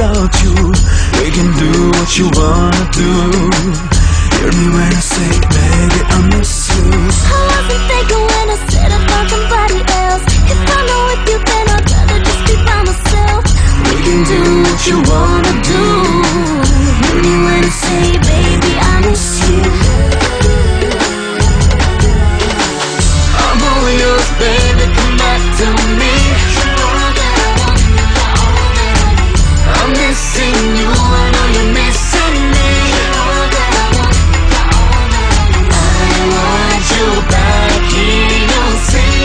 without you. We can do what you wanna do. Hear me when I say, baby, I miss you. I wasn't thinking when I said I found somebody else. If I'm not with you, then I'd rather just be by myself. We can do what you wanna do. Hear me when I say, baby, I miss you. I'm all yours, baby, come back to me. I'm missing you, I know you're missing me. I want you back here, you'll see.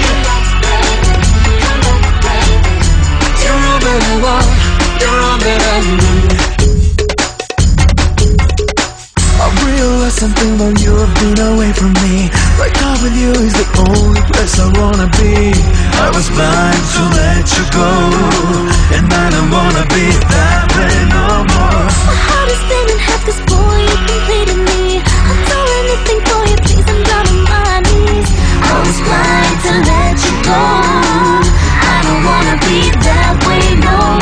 You're all that I want, you're all that I need. I realized something while you've been away from me. Right now with you is the only place I wanna be. I was blind to let you go, and I don't wanna be that way no more. My heart is spinning half this boy, you completed me. I'll do anything for you, please, I'm down on my knees. I was blind to let you go. I don't wanna be that way no more.